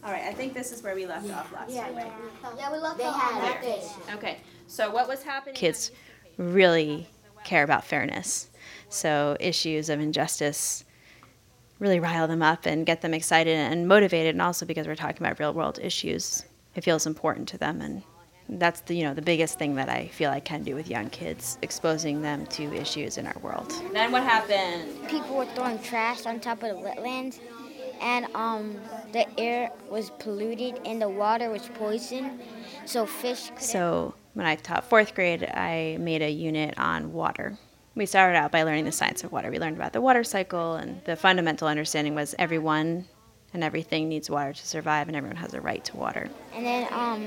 All right, I think this is where we left off last time, right? Yeah, we left off on that fish. Okay, so what was happening? Kids really care about fairness. So issues of injustice really rile them up and get them excited and motivated, and also because we're talking about real world issues, it feels important to them. And that's the biggest thing that I feel I can do with young kids, exposing them to issues in our world. Then what happened? People were throwing trash on top of the wetlands, and the air was polluted and the water was poisoned, so fish couldn't. So when I taught fourth grade, I made a unit on water. We started out by learning the science of water. We learned about the water cycle, and the fundamental understanding was everyone and everything needs water to survive, and everyone has a right to water. And then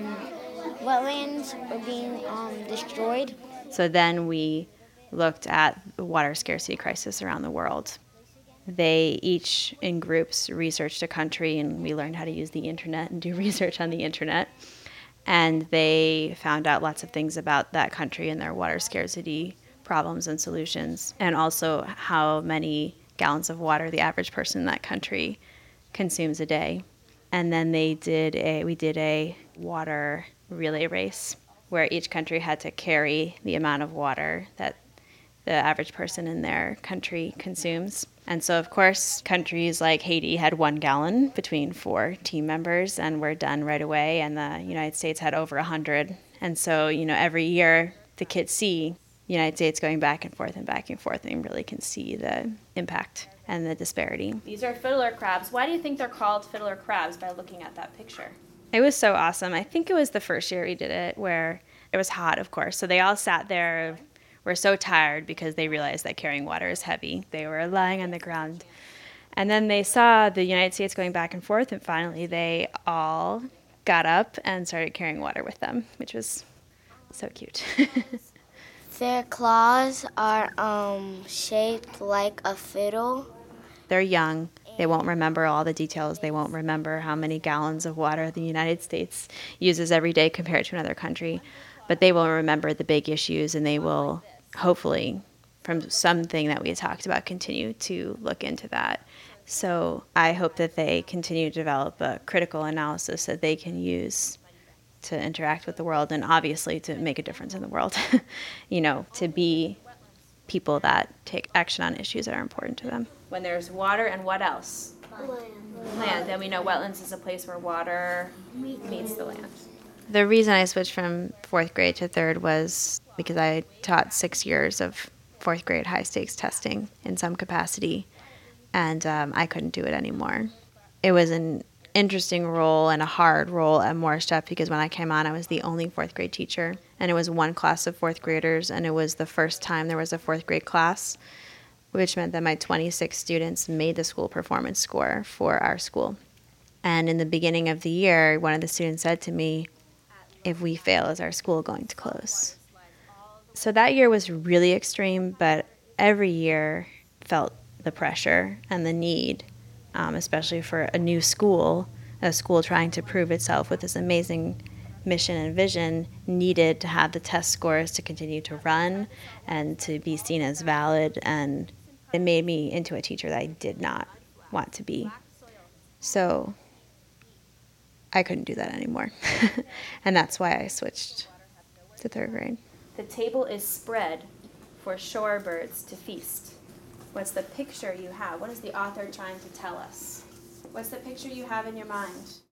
wetlands were being destroyed. So then we looked at the water scarcity crisis around the world. They each, in groups, researched a country, and we learned how to use the internet and do research on the internet. And they found out lots of things about that country and their water scarcity problems and solutions, and also how many gallons of water the average person in that country consumes a day. And then we did a water relay race where each country had to carry the amount of water that the average person in their country consumes. And so, of course, countries like Haiti had 1 gallon between 4 team members and were done right away, and the United States had over 100. And so, every year the kids see the United States going back and forth, and they really can see the impact and the disparity. These are fiddler crabs. Why do you think they're called fiddler crabs by looking at that picture? It was so awesome. I think it was the first year we did it where it was hot, of course. So they all sat there, were so tired because they realized that carrying water is heavy. They were lying on the ground. And then they saw the United States going back and forth, and finally they all got up and started carrying water with them, which was so cute. Their claws are shaped like a fiddle. They're young. They won't remember all the details. They won't remember how many gallons of water the United States uses every day compared to another country. But they will remember the big issues, and they will, hopefully, from something that we talked about, continue to look into that. So I hope that they continue to develop a critical analysis that they can use to interact with the world, and obviously to make a difference in the world, to be people that take action on issues that are important to them. When there's water and what else? Land. And we know wetlands is a place where water meets the land. The reason I switched from fourth grade to third was because I taught 6 years of fourth grade high stakes testing in some capacity, and I couldn't do it anymore. It was an interesting role and a hard role at Morristown because when I came on, I was the only fourth grade teacher, and it was one class of fourth graders, and it was the first time there was a fourth grade class, which meant that my 26 students made the school performance score for our school. And in the beginning of the year, one of the students said to me, "If we fail, is our school going to close?" So that year was really extreme, but every year felt the pressure and the need, especially for a new school, a school trying to prove itself with this amazing mission and vision, needed to have the test scores to continue to run and to be seen as valid, and it made me into a teacher that I did not want to be. So I couldn't do that anymore. And that's why I switched to third grade. The table is spread for shorebirds to feast. What's the picture you have? What is the author trying to tell us? What's the picture you have in your mind?